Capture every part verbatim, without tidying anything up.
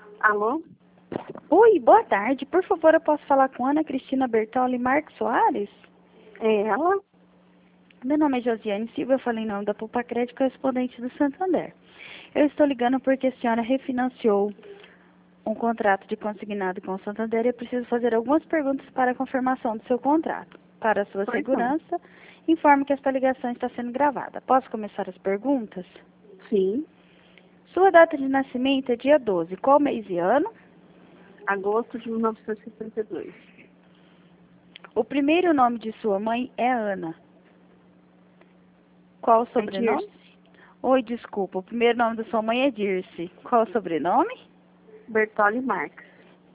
Alô? Oi, boa tarde. Por favor, eu posso falar com Ana Cristina Bertoli Marques Soares? É ela? Meu nome é Josiane Silva, eu falei em nome da Poupa Crédito, correspondente do Santander. Eu estou ligando porque a senhora refinanciou um contrato de consignado com o Santander e eu preciso fazer algumas perguntas para a confirmação do seu contrato. Para a sua Pois não. segurança, informe que esta ligação está sendo gravada. Posso começar as perguntas? Sim. Sua data de nascimento é dia doze. Qual mês e ano? Agosto de mil novecentos e sessenta e dois. O primeiro nome de sua mãe é Ana. Qual o sobrenome? Dirce. Oi, desculpa. O primeiro nome da sua mãe é Dirce. Qual o sobrenome? Bertoli Marques.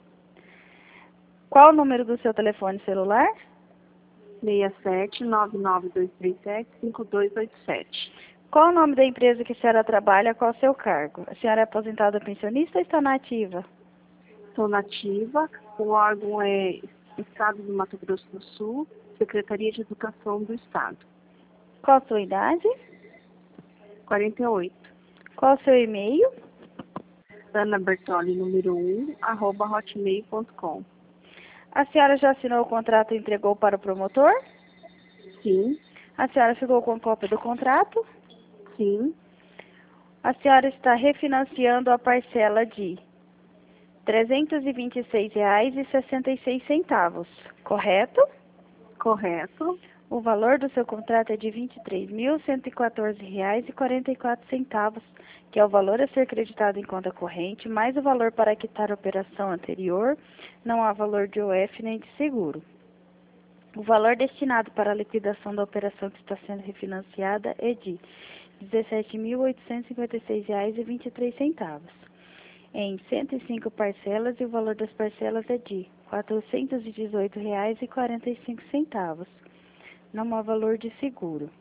Qual o número do seu telefone celular? seis sete nove nove dois três sete cinco dois oito sete. Qual o nome da empresa que a senhora trabalha? Qual o seu cargo? A senhora é aposentada ou pensionista ou está na ativa? Sou nativa. O órgão é Estado do Mato Grosso do Sul, Secretaria de Educação do Estado. Qual a sua idade? quarenta e oito. Qual o seu e-mail? Ana Bertoli, número um, arroba hotmail ponto com. A senhora já assinou o contrato e entregou para o promotor? Sim, A senhora ficou com cópia do contrato? sim, A senhora está refinanciando a parcela de trezentos e vinte e seis reais e sessenta e seis centavos, correto? correto. O valor do seu contrato é de vinte e três mil cento e quatorze reais e quarenta e quatro centavos, que é o valor a ser creditado em conta corrente, mais o valor para quitar a operação anterior, não há valor de O F nem de seguro. O valor destinado para a liquidação da operação que está sendo refinanciada é de dezessete mil oitocentos e cinquenta e seis reais e vinte e três centavos. Em cento e cinco parcelas, e o valor das parcelas é de quatrocentos e dezoito reais e quarenta e cinco centavos. Não há valor de seguro.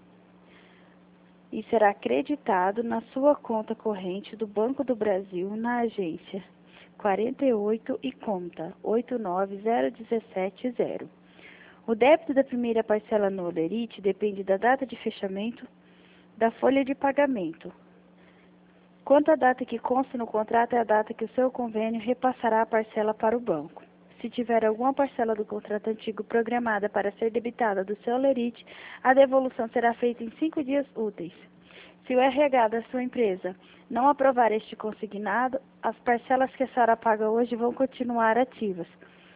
E será creditado na sua conta corrente do Banco do Brasil na agência quarenta e oito e conta oito nove zero um sete zero. O débito da primeira parcela no Olerite depende da data de fechamento da folha de pagamento. Quanto à data que consta no contrato é a data que o seu convênio repassará a parcela para o banco. Se tiver alguma parcela do contrato antigo programada para ser debitada do seu Olerite, a devolução será feita em cinco dias úteis. Se o R H da sua empresa não aprovar este consignado, as parcelas que a senhora paga hoje vão continuar ativas.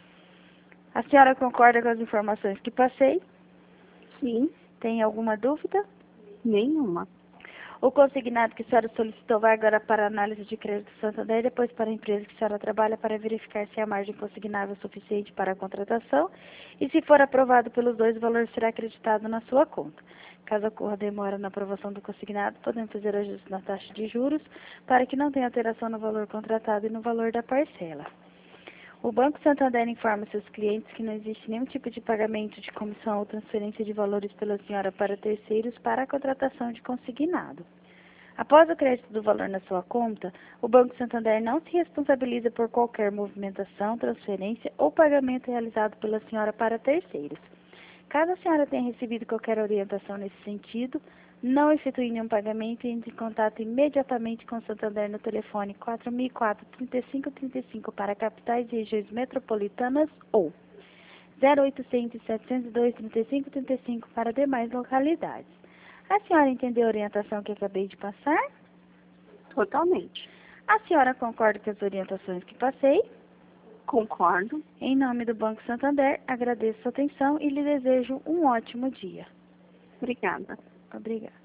A senhora concorda com as informações que passei? Sim, Tem alguma dúvida? nenhuma. O consignado que a senhora solicitou vai agora para a análise de crédito do Santander e depois para a empresa que a senhora trabalha para verificar se a margem consignável é suficiente para a contratação e se for aprovado pelos dois, o valor será acreditado na sua conta. Caso ocorra demora na aprovação do consignado, podemos fazer ajustes na taxa de juros para que não tenha alteração no valor contratado e no valor da parcela. O Banco Santander informa seus clientes que não existe nenhum tipo de pagamento de comissão ou transferência de valores pela senhora para terceiros para a contratação de consignado. Após o crédito do valor na sua conta, o Banco Santander não se responsabiliza por qualquer movimentação, transferência ou pagamento realizado pela senhora para terceiros. Caso a senhora tenha recebido qualquer orientação nesse sentido, não efetue nenhum pagamento e entre em contato imediatamente com o Santander no telefone quatro mil e quatro, trinta e cinco trinta e cinco para capitais e regiões metropolitanas ou zero oitocentos, setecentos e dois, trinta e cinco trinta e cinco para demais localidades. A senhora entendeu a orientação que acabei de passar? Totalmente. A senhora concorda com as orientações que passei? Concordo. Em nome do Banco Santander, agradeço a sua atenção e lhe desejo um ótimo dia. Obrigada. Obrigada.